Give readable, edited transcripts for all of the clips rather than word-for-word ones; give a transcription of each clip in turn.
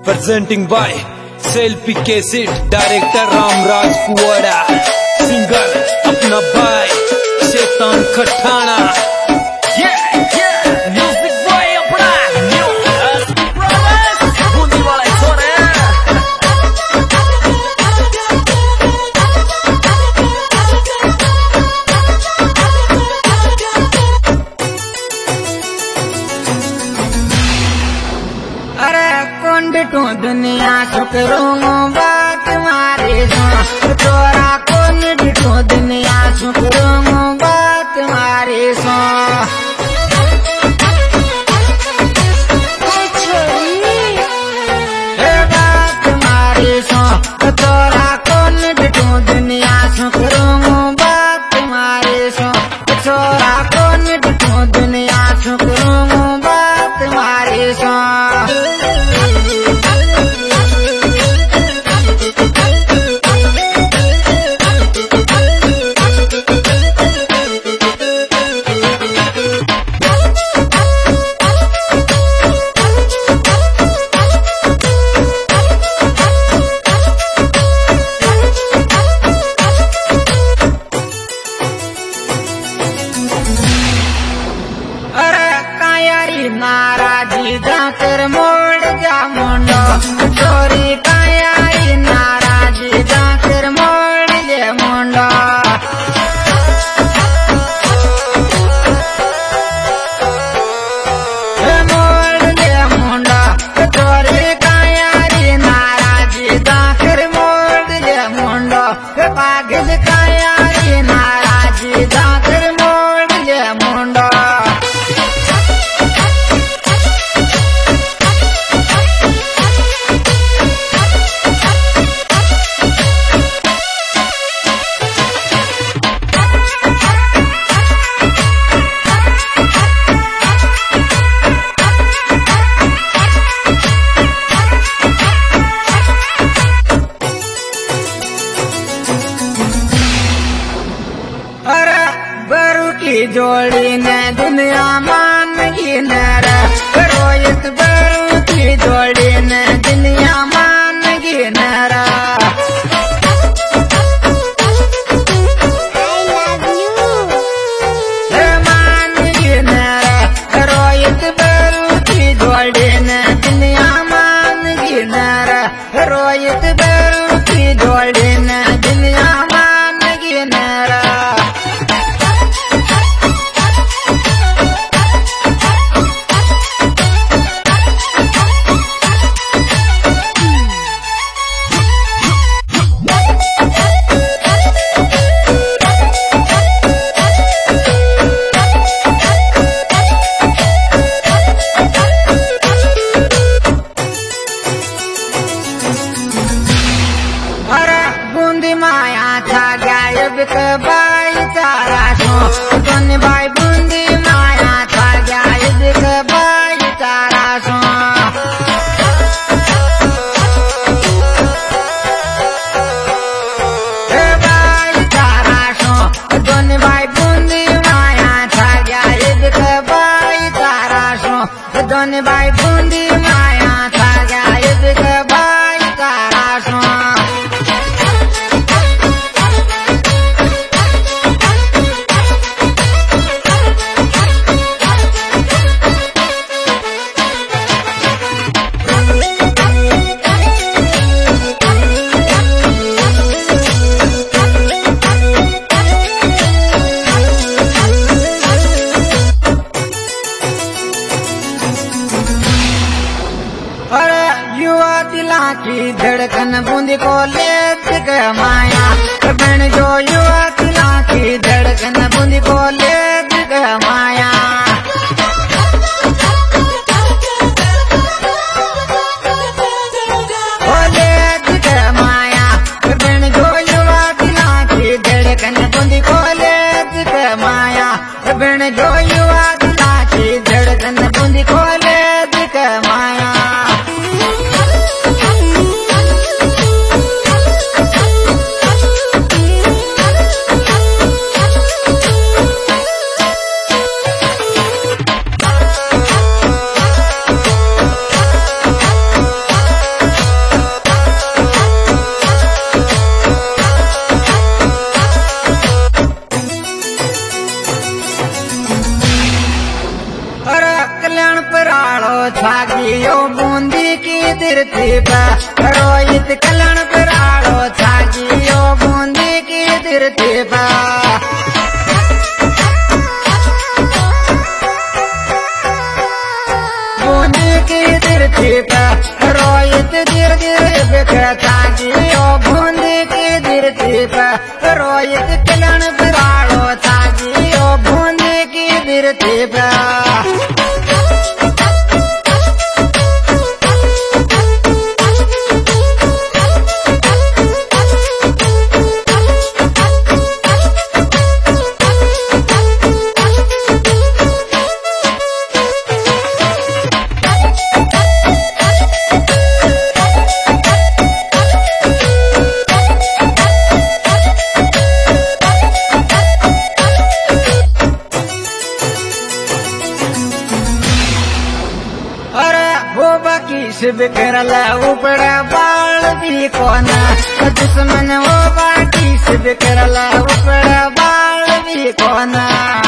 Presenting by Selfie Cassette, Director Ramraj Kuwada, Singer अपना भाई शैतान खठाना। Music boy अपना New Brothers बूंदी वाला छोरे। अरे कुंड टू दुनिया शुक्रूं बात मारे सो तोरा कुंड टू दुनिया शुक्रूं बात मारे सो बात मारे सो तोरा कुंड टू दुनिया शुक्रूं बात मारे सो तोरा कुंड टू दुनिया शुक्रूं बात मारे सो नाराजी जाकर मोड़ जा मुंडो चोरी कायाई नाराजी जाकर मोड़ जे मुंडो मोड़ जे मुंडो चोरी कायाई नाराजी जाकर मोड़ जे मुंडो पागल कायाई नाराजी जाकर मोड़ जे मुंडो जोड़ी ने दुनिया मान की नर रोहित बरू की जोड़ी ने दुनिया मान की नर मान की नर रोहित बरू की जोड़ी ने दुनिया मान की नर रोहित बरू की जोड़ी ने दुनिया मान की नर माया था गायब बाई तारा सो तुन भाई बूंदी माया था गायब बाई तारा सो बाई तारा सो तुन भाई बूंदी माया था गायब बाई तारा सो तुन भाई बूंदी माया था गायब बाई तारा सो दिला की धड़कन बूंदी को ले माया बन जो युवा दिला की धड़कन बूंदी को ले माया माया बन जो युवा दिला की धड़कन बूंदी को ले माया बन जो युवा दिला की धड़कन बूंदी को ले माया धरती पे रोहित कल्याण पिराड़ो छाजियो बूंदी की धरती पे बूंदी की धरती पे रोहित गिर गिर बिखरता जियो बूंदी की धरती पे रोहित कल्याण पिराड़ो छाजियो बूंदी की धरती पे बिखरल ऊपर बाल भी कोना दुश्मन वो बाटी से बिखरल ऊपर बाल भी कोना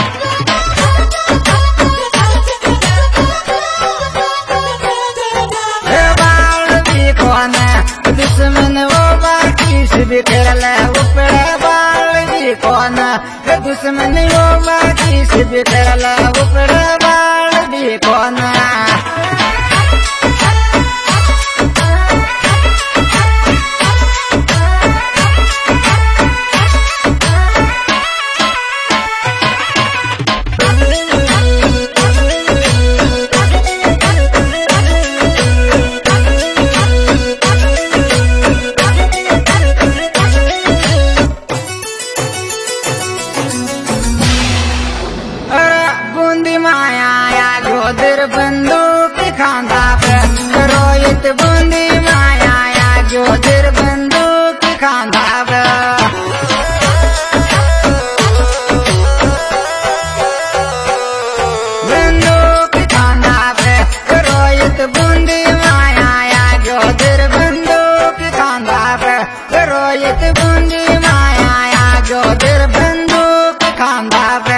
बाल भी कोना दुश्मन वो बाटी से बिखरल ऊपर बाल भी कोना दुश्मन वो बाटी से बिखरल ऊपर बाल भी कोना बंदूक खांदा पे रोहित बूंदी माया जो दिर बंदूक खांदा पे बंदूक खांदा पे रोहित बूंदी माया जो दिर बंदूक खांदा पे रोहित बूंदी माया जो दिर बंदूक खांदा पे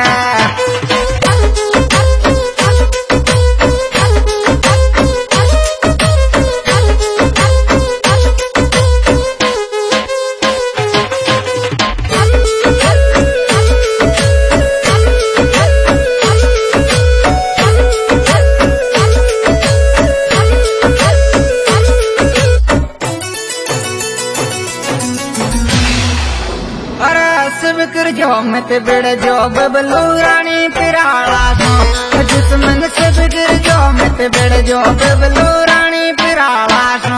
जो मत बिड़ जो बबलू रानी पिराड़ा सो दुश्मन से बिगड़ जो मत बिड़ जो बबलू रानी पिराड़ा सो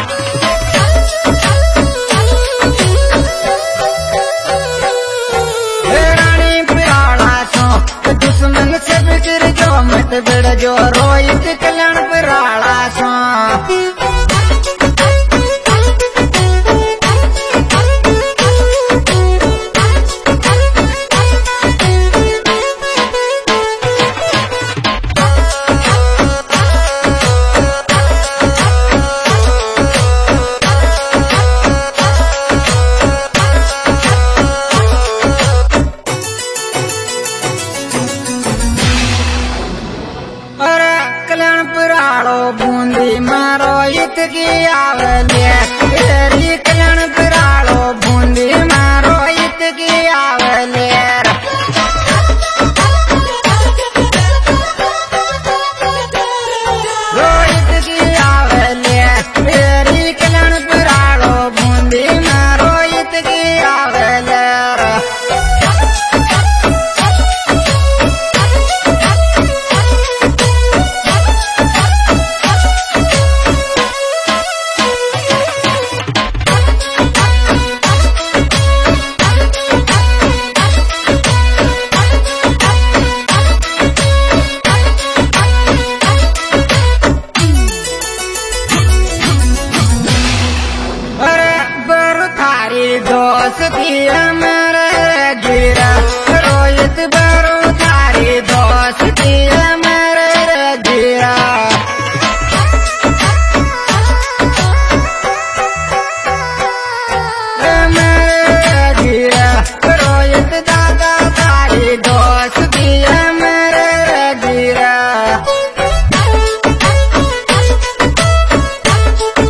रानी पिराड़ा सो दुश्मन से बिगड़ जो मत बिड़ जो रोहित कल्याण पिराड़ा सो बूंदी मारो इत की आवले तेरी कल्याण पिराड़ो बूंदी मारो इत की आवले रोहित की आवले तेरी कल्याण पिराड़ो बूंदी मारो इत की आवले दोस्ती हमारा गिरा रोहित बरो थारी दोस्ती हमारा गिरा रोहित दादा थारी दोस्ती हमारा गिरा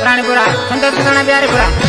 रानीपुरा संतोष राणा बिहारीपुरा।